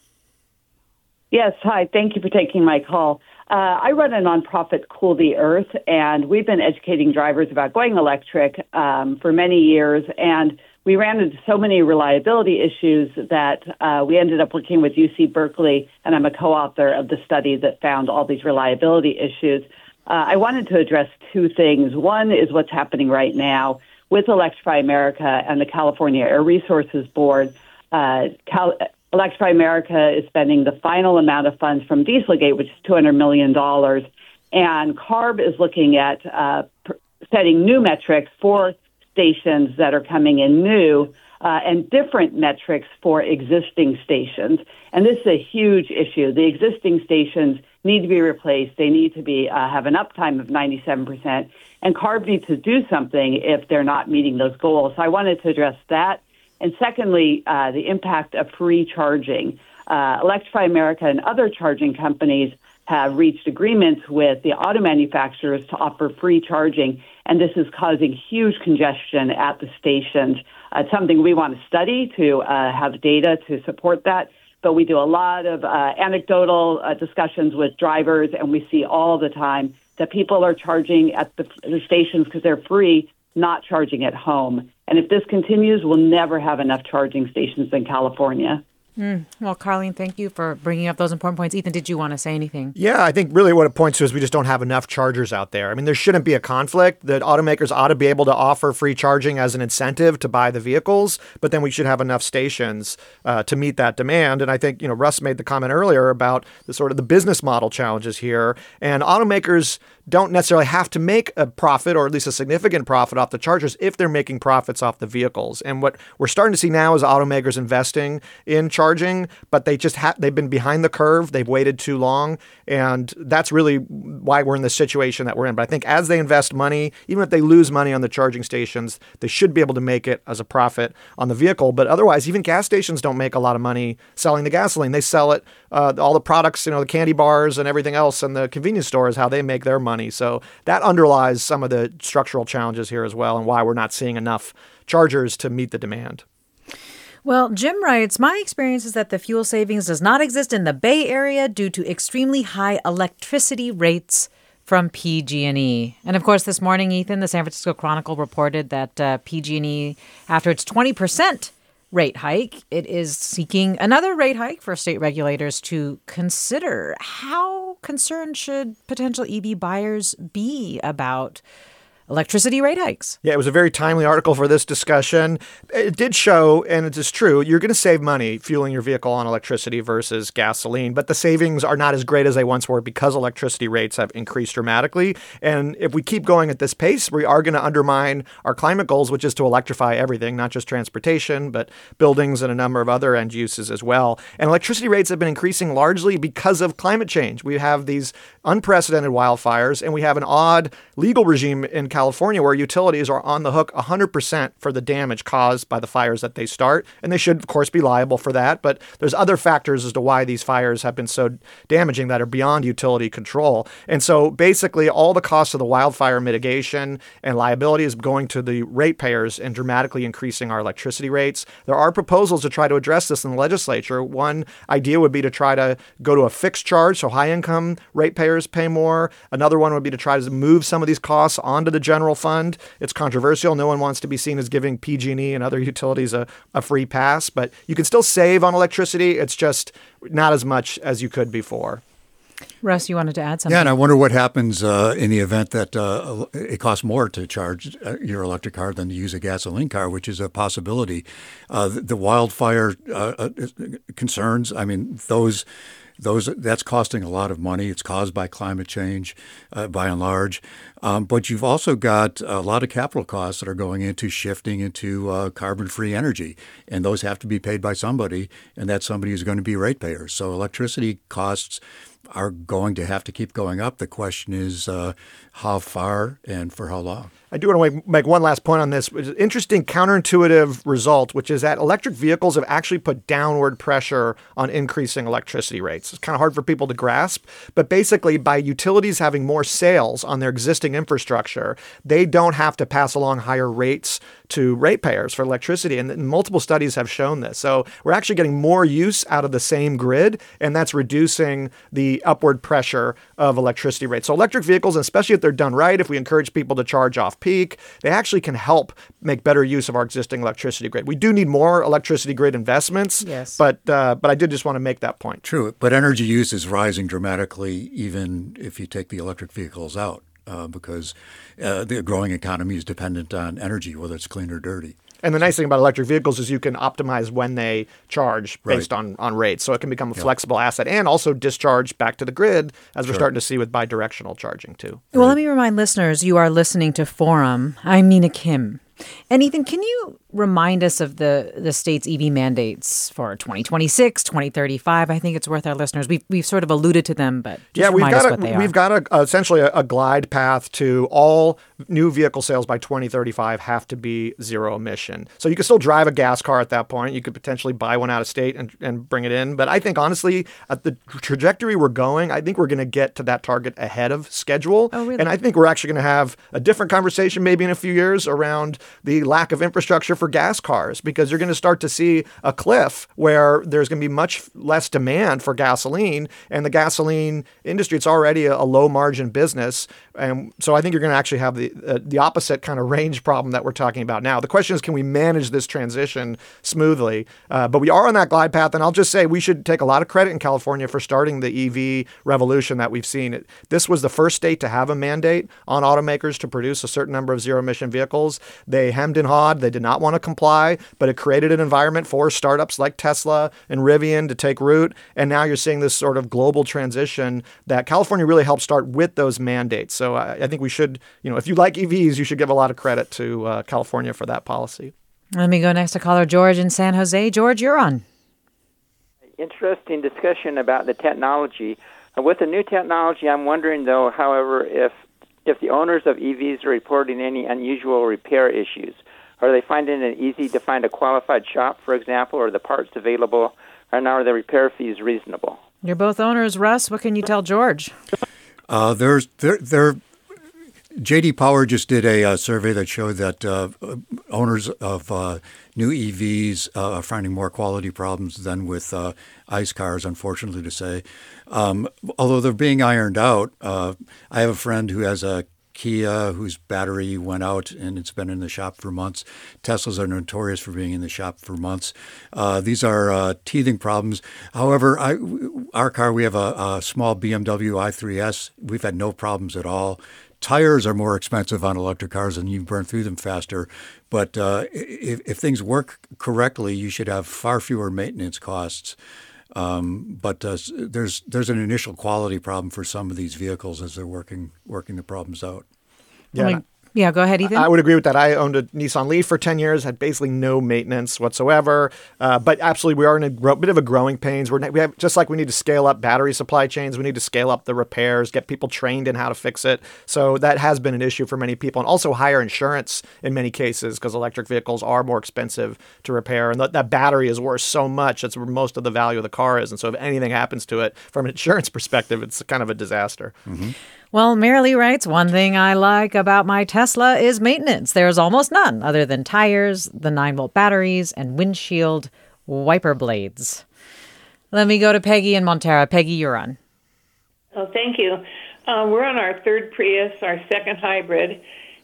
Yes. Hi. Thank you for taking my call. I run a nonprofit, Cool the Earth, and we've been educating drivers about going electric for many years. And we ran into so many reliability issues that we ended up working with UC Berkeley, and I'm a co-author of the study that found all these reliability issues. I wanted to address 2 things. One is what's happening right now with Electrify America and the California Air Resources Board. Electrify America is spending the final amount of funds from Dieselgate, which is $200 million. And CARB is looking at setting new metrics for stations that are coming in new and different metrics for existing stations. And this is a huge issue. The existing stations need to be replaced. They need to be have an uptime of 97%. And CARB needs to do something if they're not meeting those goals. So I wanted to address that. And secondly, the impact of free charging. Electrify America and other charging companies have reached agreements with the auto manufacturers to offer free charging, and this is causing huge congestion at the stations. It's something we want to study to have data to support that, but we do a lot of anecdotal discussions with drivers, and we see all the time that people are charging at the stations because they're free, not charging at home. And if this continues, we'll never have enough charging stations in California. Well, Carlene, thank you for bringing up those important points. Ethan, did you want to say anything? Yeah, I think really what it points to is we just don't have enough chargers out there. I mean, there shouldn't be a conflict. The automakers ought to be able to offer free charging as an incentive to buy the vehicles, but then we should have enough stations to meet that demand. And I think, Russ made the comment earlier about the sort of the business model challenges here. And automakers don't necessarily have to make a profit, or at least a significant profit, off the chargers if they're making profits off the vehicles. And what we're starting to see now is automakers investing in charging, but they just they've been behind the curve. They've waited too long. And that's really why we're in the situation that we're in. But I think as they invest money, even if they lose money on the charging stations, they should be able to make it as a profit on the vehicle. But otherwise, even gas stations don't make a lot of money selling the gasoline. They sell it, all the products, the candy bars and everything else, and the convenience store is how they make their money. So that underlies some of the structural challenges here as well, and why we're not seeing enough chargers to meet the demand. Well, Jim writes, my experience is that the fuel savings does not exist in the Bay Area due to extremely high electricity rates from PG&E. And of course, this morning, Ethan, the San Francisco Chronicle reported that PG&E, after its 20% rate hike, it is seeking another rate hike for state regulators to consider. How concerned should potential EV buyers be about electricity rate hikes. Yeah, it was a very timely article for this discussion. It did show, and it is true, you're going to save money fueling your vehicle on electricity versus gasoline, but the savings are not as great as they once were because electricity rates have increased dramatically. And if we keep going at this pace, we are going to undermine our climate goals, which is to electrify everything, not just transportation, but buildings and a number of other end uses as well. And electricity rates have been increasing largely because of climate change. We have these unprecedented wildfires, and we have an odd legal regime in California where utilities are on the hook 100% for the damage caused by the fires that they start. And they should, of course, be liable for that. But there's other factors as to why these fires have been so damaging that are beyond utility control. And so basically all the costs of the wildfire mitigation and liability is going to the ratepayers and dramatically increasing our electricity rates. There are proposals to try to address this in the legislature. One idea would be to try to go to a fixed charge, so high-income ratepayers pay more. Another one would be to try to move some of these costs onto the general fund. It's controversial. No one wants to be seen as giving PG&E and other utilities a free pass, but you can still save on electricity. It's just not as much as you could before. Russ, you wanted to add something? Yeah, and I wonder what happens in the event that it costs more to charge your electric car than to use a gasoline car, which is a possibility. The wildfire concerns, I mean, those that's costing a lot of money. It's caused by climate change, by and large. But you've also got a lot of capital costs that are going into shifting into carbon-free energy, and those have to be paid by somebody, and that somebody is going to be ratepayers. So electricity costs are going to have to keep going up. The question is how far and for how long. I do want to make one last point on this. It's an interesting counterintuitive result, which is that electric vehicles have actually put downward pressure on increasing electricity rates. It's kind of hard for people to grasp, but basically by utilities having more sales on their existing infrastructure, they don't have to pass along higher rates to ratepayers for electricity. And multiple studies have shown this. So we're actually getting more use out of the same grid, and that's reducing the upward pressure of electricity rates. So electric vehicles, especially if they're done right, if we encourage people to charge off peak, they actually can help make better use of our existing electricity grid. We do need more electricity grid investments, yes. But I did just want to make that point. True, but energy use is rising dramatically even if you take the electric vehicles out because the growing economy is dependent on energy, whether it's clean or dirty. And the nice thing about electric vehicles is you can optimize when they charge based on rates. So it can become a flexible asset and also discharge back to the grid, as we're starting to see with bidirectional charging, too. Well, let me remind listeners, you are listening to Forum. I'm Mina Kim. And Ethan, can you remind us of the state's EV mandates for 2026, 2035? I think it's worth our listeners. We've sort of alluded to them, but just remind us what they are. We've got essentially a glide path to all new vehicle sales by 2035 have to be zero emission. So you can still drive a gas car at that point. You could potentially buy one out of state and bring it in. But I think, honestly, at the trajectory we're going, I think we're going to get to that target ahead of schedule. Oh, really? And I think we're actually going to have a different conversation maybe in a few years around the lack of infrastructure for gas cars, because you're going to start to see a cliff where there's going to be much less demand for gasoline, and the gasoline industry, it's already a low margin business. And so I think you're going to actually have the opposite kind of range problem that we're talking about now. The question is, can we manage this transition smoothly? But we are on that glide path. And I'll just say we should take a lot of credit in California for starting the EV revolution that we've seen. This was the first state to have a mandate on automakers to produce a certain number of zero emission vehicles. They hemmed and hawed. They did not want to comply, but it created an environment for startups like Tesla and Rivian to take root. And now you're seeing this sort of global transition that California really helped start with those mandates. So I think we should, if you like EVs, you should give a lot of credit to California for that policy. Let me go next to caller George in San Jose. George, you're on. Interesting discussion about the technology. With the new technology, I'm wondering, though, however, if the owners of EVs are reporting any unusual repair issues. Are they finding it easy to find a qualified shop, for example, or the parts available, and are the repair fees reasonable? You're both owners. Russ, what can you tell George? J.D. Power just did a survey that showed that owners of new EVs are finding more quality problems than with ICE cars, unfortunately to say. Although they're being ironed out, I have a friend who has a Kia whose battery went out and it's been in the shop for months. Teslas are notorious for being in the shop for months. These are teething problems. However, our car, we have a small BMW i3S. We've had no problems at all. tires are more expensive on electric cars and you burn through them faster. But if things work correctly, you should have far fewer maintenance costs. But there's an initial quality problem for some of these vehicles as they're working the problems out. Yeah, go ahead, Ethan. I would agree with that. I owned a Nissan Leaf for 10 years, had basically no maintenance whatsoever. But absolutely, we are in a bit of a growing pains. We have, just like we need to scale up battery supply chains, we need to scale up the repairs, get people trained in how to fix it. So that has been an issue for many people. And also higher insurance in many cases, because electric vehicles are more expensive to repair. And that battery is worth so much. That's where most of the value of the car is. And so if anything happens to it, from an insurance perspective, it's kind of a disaster. Mm-hmm. Well, Marilee writes, one thing I like about my Tesla is maintenance. There's almost none other than tires, the 9-volt batteries, and windshield wiper blades. Let me go to Peggy in Montara. Peggy, you're on. Oh, thank you. We're on our third Prius, our second hybrid,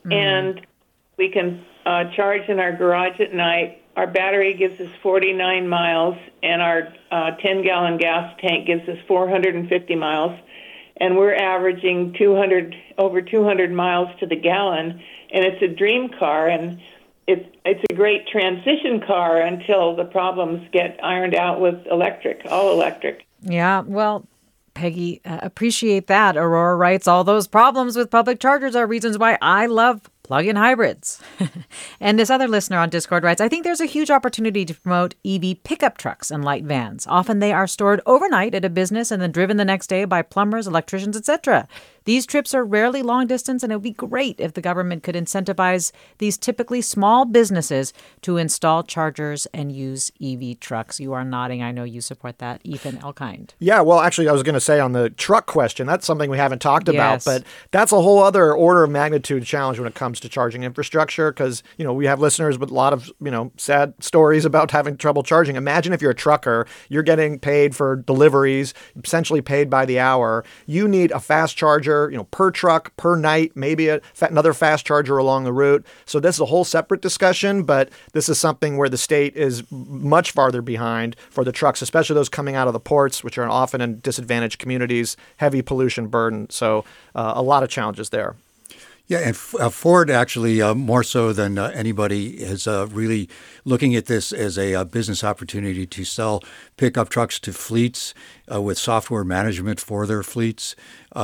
and we can charge in our garage at night. Our battery gives us 49 miles, and our 10-gallon gas tank gives us 450 miles. And we're averaging over 200 miles to the gallon, and it's a dream car, and it's a great transition car until the problems get ironed out with all electric. Yeah, well, Peggy, appreciate that. Aurora writes, all those problems with public chargers are reasons why I love plug-in hybrids. And this other listener on Discord writes, I think there's a huge opportunity to promote EV pickup trucks and light vans. Often they are stored overnight at a business and then driven the next day by plumbers, electricians, etc. These trips are rarely long distance, and it would be great if the government could incentivize these typically small businesses to install chargers and use EV trucks. You are nodding. I know you support that. Ethan Elkind. Yeah, well, actually, I was going to say on the truck question, that's something we haven't talked about, Yes. but that's a whole other order of magnitude challenge when it comes to charging infrastructure, because, we have listeners with a lot of, sad stories about having trouble charging. Imagine if you're a trucker, you're getting paid for deliveries, essentially paid by the hour. You need a fast charger, per truck, per night, maybe another fast charger along the route. So this is a whole separate discussion, but this is something where the state is much farther behind for the trucks, especially those coming out of the ports, which are often in disadvantaged communities, heavy pollution burden. So a lot of challenges there. Yeah, and Ford actually, more so than anybody, is really looking at this as a business opportunity to sell pickup trucks to fleets with software management for their fleets.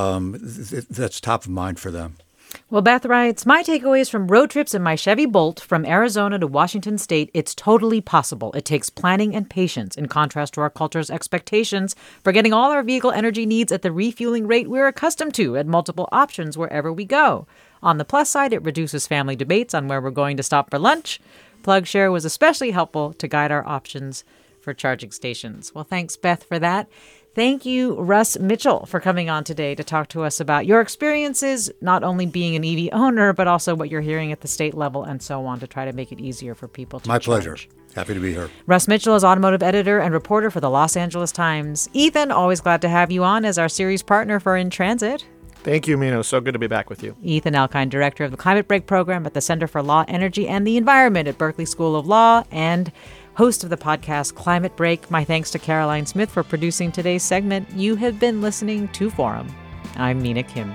That's top of mind for them. Well, Beth writes, my takeaways from road trips in my Chevy Bolt from Arizona to Washington State, it's totally possible. It takes planning and patience, in contrast to our culture's expectations for getting all our vehicle energy needs at the refueling rate we're accustomed to at multiple options wherever we go. On the plus side, it reduces family debates on where we're going to stop for lunch. PlugShare was especially helpful to guide our options for charging stations. Well, thanks, Beth, for that. Thank you, Russ Mitchell, for coming on today to talk to us about your experiences, not only being an EV owner, but also what you're hearing at the state level and so on to try to make it easier for people to My charge. pleasure. Happy to be here. Russ Mitchell is automotive editor and reporter for the Los Angeles Times. Ethan, always glad to have you on as our series partner for In Transit. Thank you, Mino. So good to be back with you. Ethan Elkind, director of the Climate Break program at the Center for Law, Energy, and the Environment at Berkeley School of Law and host of the podcast Climate Break. My thanks to Caroline Smith for producing today's segment. You have been listening to Forum. I'm Mina Kim.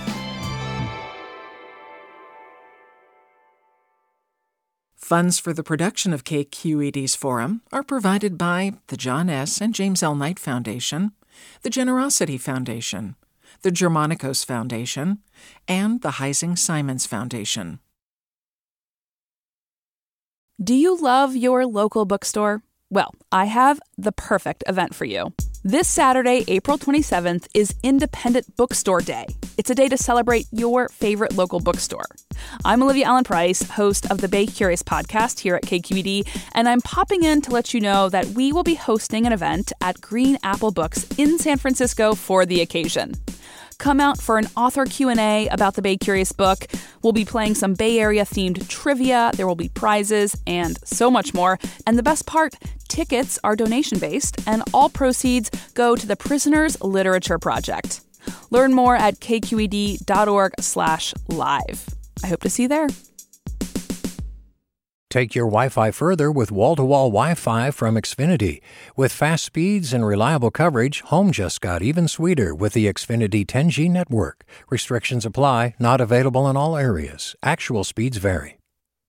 Funds for the production of KQED's Forum are provided by the John S. and James L. Knight Foundation, the Generosity Foundation, the Germanicos Foundation, and the Heising Simons Foundation. Do you love your local bookstore? Well, I have the perfect event for you. This Saturday, April 27th, is Independent Bookstore Day. It's a day to celebrate your favorite local bookstore. I'm Olivia Allen Price, host of the Bay Curious podcast here at KQED, and I'm popping in to let you know that we will be hosting an event at Green Apple Books in San Francisco for the occasion. Come out for an author Q&A about the Bay Curious book. We'll be playing some Bay Area-themed trivia. There will be prizes and so much more. And the best part, tickets are donation-based, and all proceeds go to the Prisoners Literature Project. Learn more at kqed.org/live. I hope to see you there. Take your Wi-Fi further with wall-to-wall Wi-Fi from Xfinity. With fast speeds and reliable coverage, home just got even sweeter with the Xfinity 10G network. Restrictions apply, not available in all areas. Actual speeds vary.